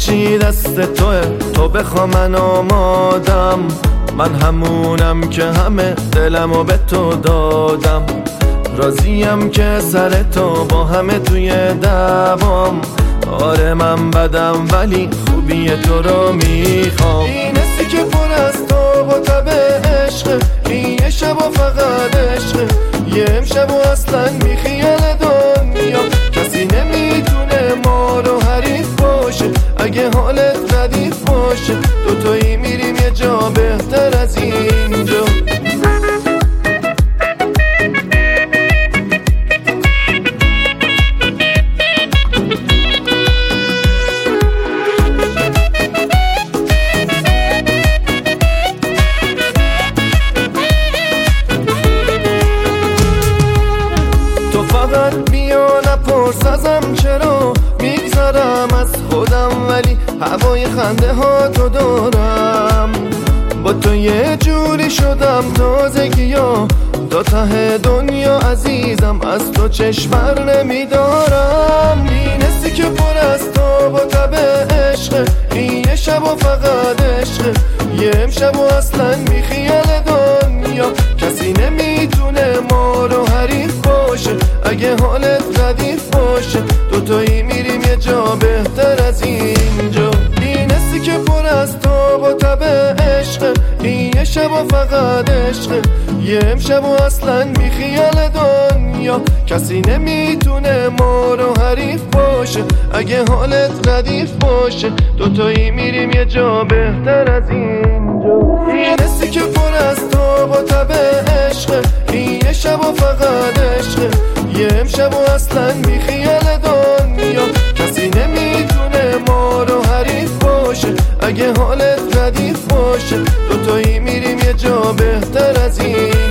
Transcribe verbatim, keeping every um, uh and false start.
چی دست توه، تو بخوا من آمادم. من همونم که همه دلمو به تو دادم. راضیم که سر تو با همه توی دوام. آره من بدم ولی خوبی تو رو میخوام. این حسی که پر از تو با تب عشق، این یه شب و فقط عشق، یه امشب و اصلا میخیال دنیا. کسی نمیتونه ما رو حریف باشه، اگه حالت ردیف باشه. دوتایی میریم یه جا بهتر از اینجا. فقط بیا نپرس ازم چرا میگذرم از خودم، ولی هوای خنده ها تو دارم. با تو یه جوری شدم تازگی ها، تا ته دنیا عزیزم، از تو چشم بر نمیدارم. این حسی که پر از تو با تب عشق، این یه شب و فقط عشق، یه امشب و اصلا میخیال دنیا. کسی نمیتونه ما رو حریف باشه، اگه حالت ردیف باشه. دوتایی میریم یه جا بهتر از اینجا. این حسی که پر از تو با تب عشق، این یه شب و فقط عشق، یه امشب و اصلا میخیال دنیا. کسی نمیتونه ما رو حریف باشه، اگه حالت ردیف باشه. دوتایی میریم یه جا بهتر از اینجا. این حسی که پر از تو با تب عشق، این یه شب و فقط عشق، یه امشب و اصلا میخیال دنیا. کسی نمیتونه ما رو حریف باشه، اگه حالت ردیف باشه. دوتایی میریم یه جا بهتر از این.